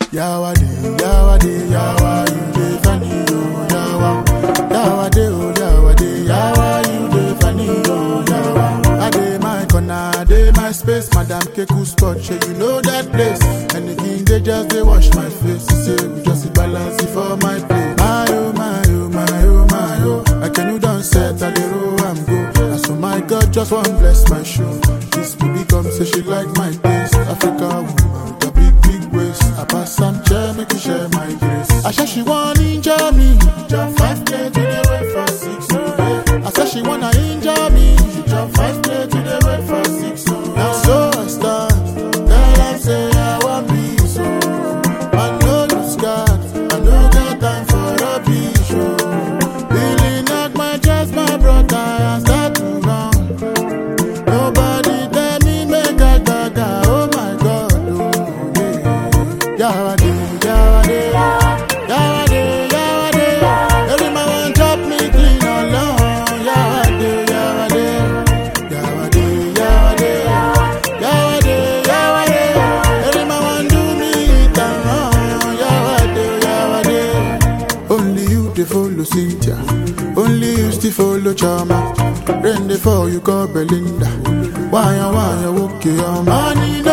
Yawade, Yawade, Yawa, you dey funny, oh, Yawa. Yawade, oh, Yawade, Yawa, you dey funny, oh, Yawa. I dey my corner, I dey my space, Madam Keku spot, shey you know that place. Anything they just dey wash my face, say we just dey balance it for my plate. My oh, my oh, my oh, my oh, I can you done set, I dey roll and go. And so my God just want bless my show. This baby come say she like my taste, Africa woman, the big waist. I pass some chair, make you share my grace. I said she want injure me, jump 5K to the way for 6 today. I said she wanna injure me, she jump 5K to the way for 6 today. Now so I stand, tell them say I want peace, so I know you scared, I no got time for a beach, show. Feeling like my chest, my brother, I start to run. Nobody tell me make I gaga, oh my God, oh yeah. Yawade, Yawade, Yawade, Yawade. Every man want chop me clean alone. Yawade, Yawade, Yawade, Yawade, Yawade, Yawade. Every man want do me it and wrong. Yawade, Yawade. Only you dey follow Cynthia, only you still follow Chama. Rain dey fall, you call Belinda. Why you okay, your money?